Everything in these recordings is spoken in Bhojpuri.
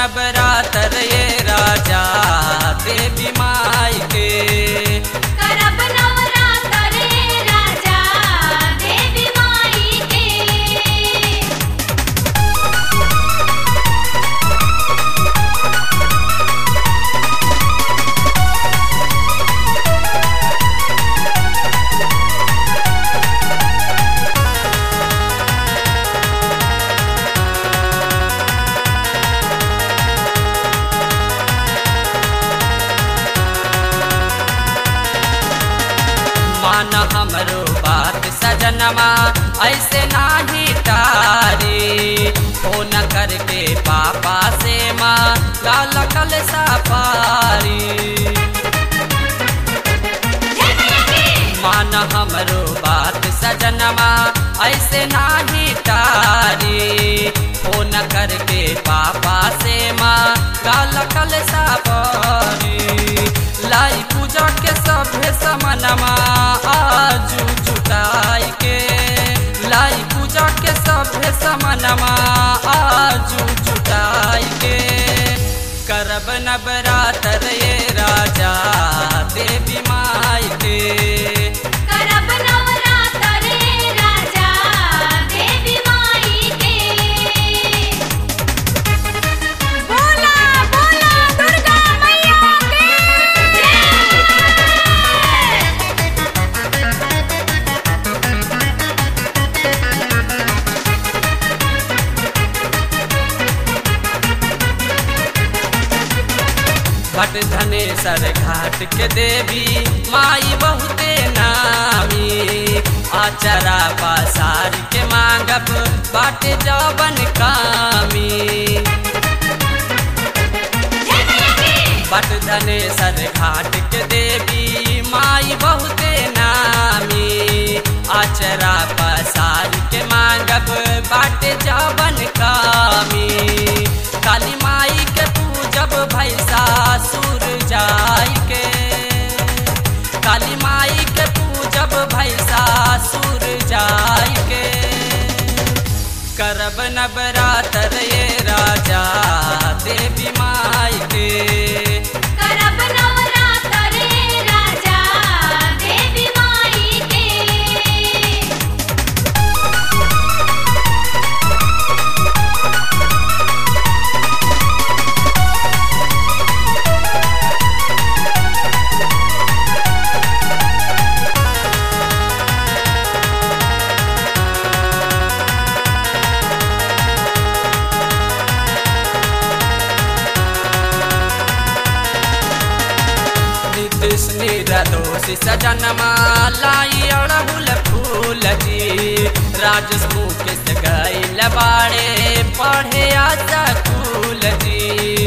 नवरात्र ये राजा देवी माई के। करब नवरात्र ये राजा देवी माई के। मान हमरो बात सजनमा ऐसे नाही तारी, फोन करके पापा से माँ लाल कल सफारी। मान हमरो बात सजनमा ऐसे नाही तारी, फोन करके पापा से माँ लाल कल सफारी। लाई पूजा के सभे समनमा आजू जुटाई के, लाई पूजा के सभे समनमा आजू जुटाई के। करब नवरात्र ये राजा देवी माई के। करब नवरात्र ये राजा देवी माई के। बोला बोला दुर्गा मैया के भट धनेसर घाट के देवी माई बहुते नामी, आचरा पासार के मांगब बाटे जवन कामी। भट धनेसर घाट के देवी माई बहुते नामी, आचरा पासार के मांगब बाटे जवन कामी। काली माई के पूजब भैसा सुर जाई के, काली माई के पूजब भैसा सुर जाई के। करब नवरात्र ये राजा देवी माई के। करब नवरात्र ये राजा देवी माई के। नितिश निरदोषी सजनमा लाई अड़हुल फूल जी, राजस मुकेश गैल बाड़े पढ़े आजा फूल जी।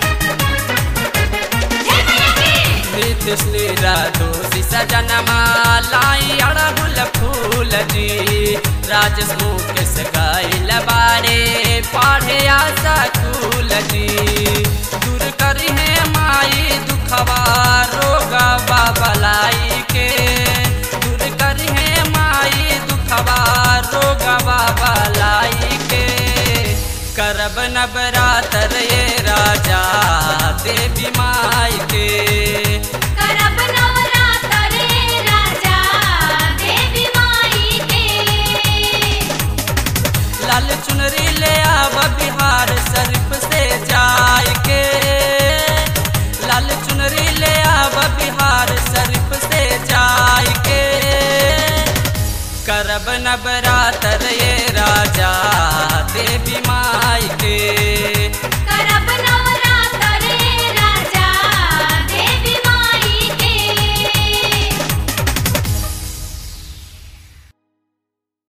नितिश निरदोषी सजनमा लाई अड़हुल फूल जी, राजस मुकेश गैल बाड़े पढ़े आजा फूल जी। दूर करी है माई दुखवा रोगवा बलाई के, दूर करी है माई दुखवा रोगवा बलाई के। करब नवरात्र ये राजा देवी माई के। करब नवरात्र ये राजा देवी माई के। लाल चुनरी ले आव बिहार शरीफ से जाय के, लाल चुनरी ले आव बिहार शरीफ से जाय के। करब नवरात्र ये